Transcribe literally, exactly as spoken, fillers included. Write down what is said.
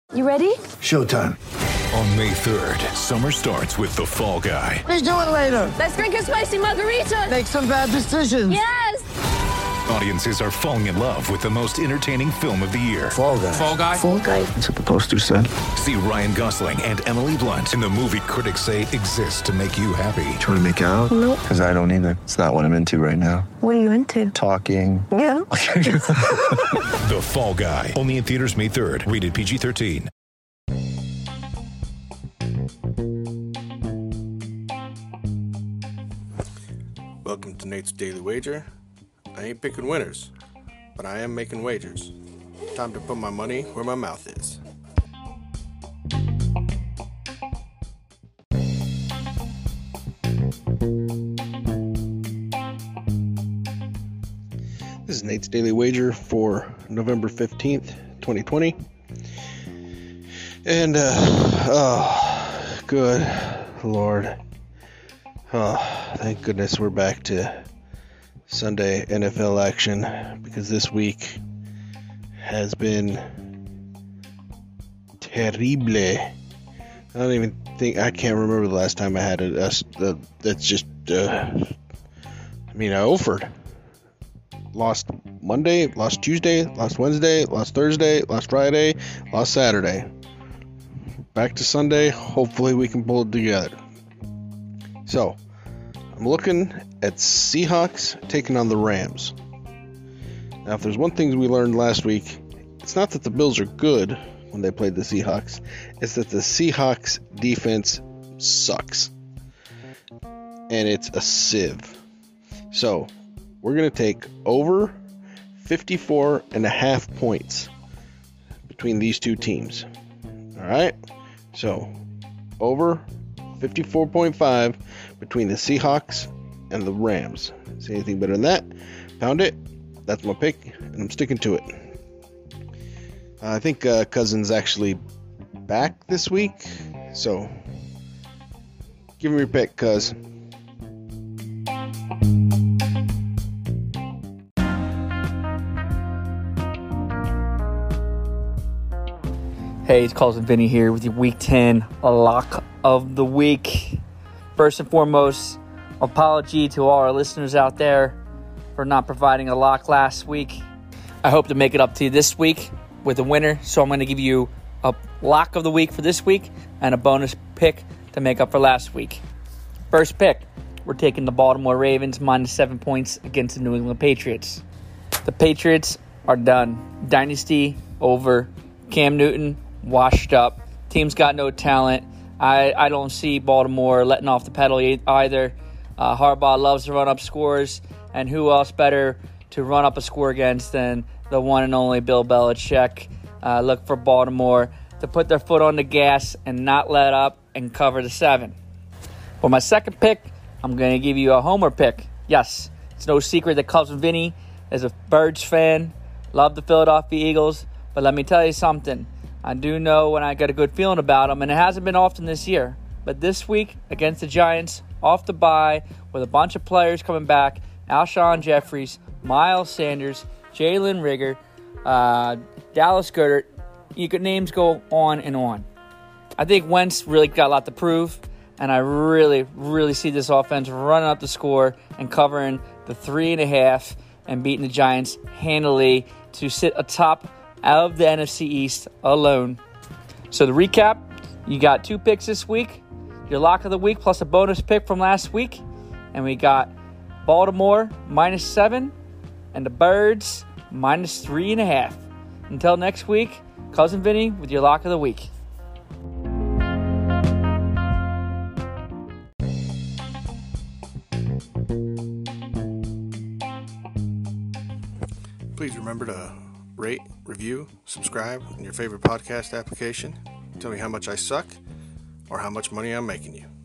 You ready? Showtime. On May third, summer starts with The Fall Guy. Let's do it later. Let's drink a spicy margarita. Make some bad decisions. Yes! Audiences are falling in love with the most entertaining film of the year. Fall Guy. Fall Guy? Fall Guy. That's what the poster said. See Ryan Gosling and Emily Blunt in the movie critics say exists to make you happy. Trying to make it out? Nope. Because I don't either. It's not what I'm into right now. What are you into? Talking. Yeah. The Fall Guy. Only in theaters May third. Rated P G thirteen. Welcome to Nate's Daily Wager. I ain't picking winners, but I am making wagers. Time to put my money where my mouth is. This is Nate's Daily Wager for November fifteenth, twenty twenty. And, uh, oh, good Lord. Oh, thank goodness we're back to Sunday N F L action, because this week has been terrible. I don't even think, I can't remember the last time I had it. That's, uh, that's just, uh, I mean, I offered. Lost Monday, lost Tuesday, lost Wednesday, lost Thursday, lost Friday, lost Saturday. Back to Sunday, hopefully we can pull it together. So, I'm looking at Seahawks taking on the Rams. Now, if there's one thing we learned last week, it's not that the Bills are good when they played the Seahawks. It's that the Seahawks defense sucks. And it's a sieve. So, we're going to take over fifty-four and a half points between these two teams. All right? So, over fifty-four point five between the Seahawks and the Rams. See anything better than that? Pound it. That's my pick, and I'm sticking to it. Uh, I think uh, Cousins actually back this week, so give me your pick, cuz. Hey, it's Carlson Vinny here with your Week ten lock of the week. First and foremost, apology to all our listeners out there for not providing a lock last week. I hope to make it up to you this week with a winner, so I'm going to give you a lock of the week for this week and a bonus pick to make up for last week. First pick, we're taking the Baltimore Ravens minus seven points against the New England Patriots. The Patriots are done. Dynasty over. Cam Newton washed up. Team's got no talent. I, I don't see Baltimore letting off the pedal either. Uh, Harbaugh loves to run up scores, and who else better to run up a score against than the one and only Bill Belichick. Uh, look for Baltimore to put their foot on the gas and not let up and cover the seven. For my second pick, I'm going to give you a homer pick. Yes, it's no secret that Cousin Vinny is a Birds fan. Love the Philadelphia Eagles. But let me tell you something. I do know when I get a good feeling about them, and it hasn't been often this year. But this week against the Giants, off the bye, with a bunch of players coming back, Alshon Jeffries, Miles Sanders, Jalen Rigger, uh, Dallas Goedert, you could names go on and on. I think Wentz really got a lot to prove, and I really, really see this offense running up the score and covering the three and a half and beating the Giants handily to sit atop of the N F C East alone. So to recap, you got two picks this week, your lock of the week plus a bonus pick from last week, and we got Baltimore minus seven and the Birds minus three and a half. Until next week, Cousin Vinny with your lock of the week. Please remember to rate, review, subscribe in your favorite podcast application. Tell me how much I suck or how much money I'm making you.